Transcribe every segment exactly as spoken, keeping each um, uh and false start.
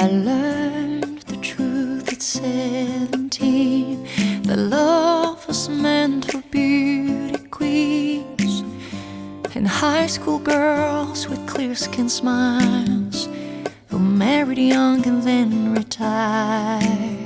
I learned the truth at seventeen, that love was meant for beauty queens and high school girls with clear skin smiles who married young and then retired.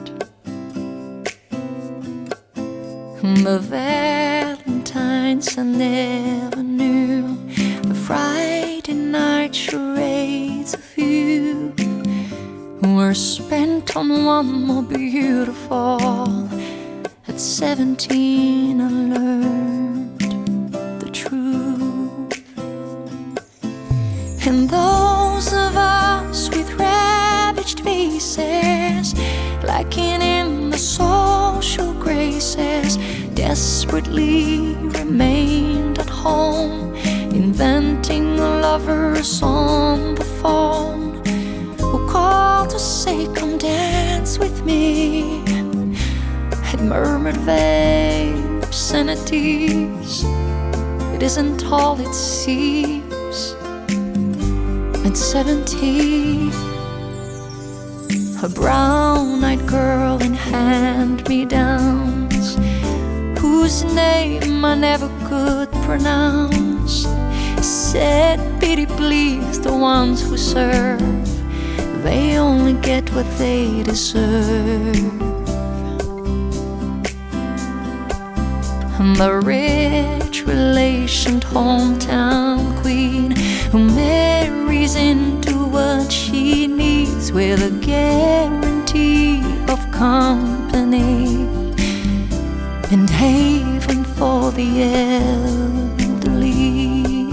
But Valentine's I never knew, the Friday night charades of you were spent on one more beautiful. At seventeen I learned the truth. And those of us with ravaged faces, lacking in the social graces, desperately remained at home, inventing lovers on the phone who called to say, "Come dance with me," had murmured vague obscenities. It isn't all it seems. At seventeen, a brown-eyed girl in hand-me-downs, whose name I never could pronounce, said, "Pity please the ones who serve, they only get what they deserve." And the rich relationed hometown queen who marries into what she needs with a guarantee of company and haven for the elderly.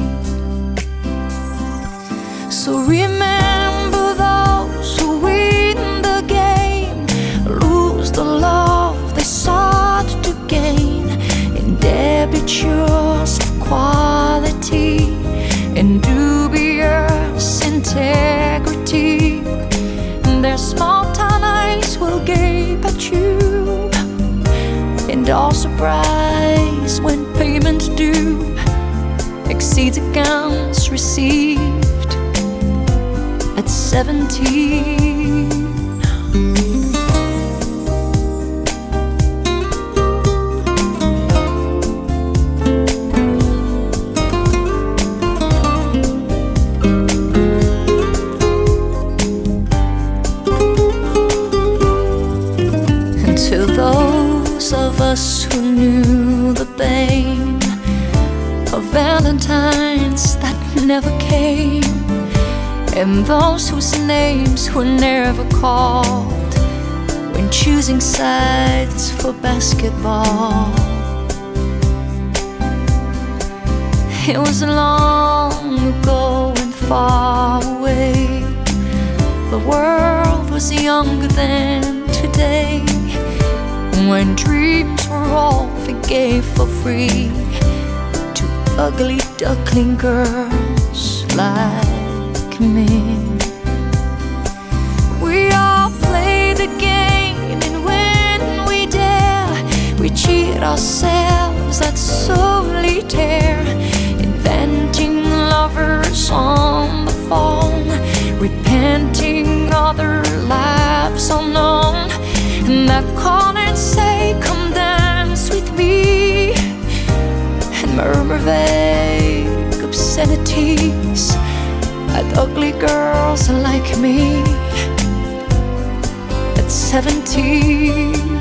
So remember those who win the game, lose the love they sought to gain, indebitures of quality and dubious integrity. Their small town eyes will gape at you, and all surprise when payment due exceeds accounts received at seventeen. To those of us who knew the pain of Valentines that never came, and those whose names were never called when choosing sides for basketball, it was long ago and far away. The world was younger than today, when dreams were all they gave for free to ugly duckling girls like me. We all play the game, and when we dare, we cheat ourselves at solitaire, inventing lovers on the phone, repenting other lives unknown, and that call and say, "Come dance with me," and murmur vague obscenities at ugly girls like me at seventeen.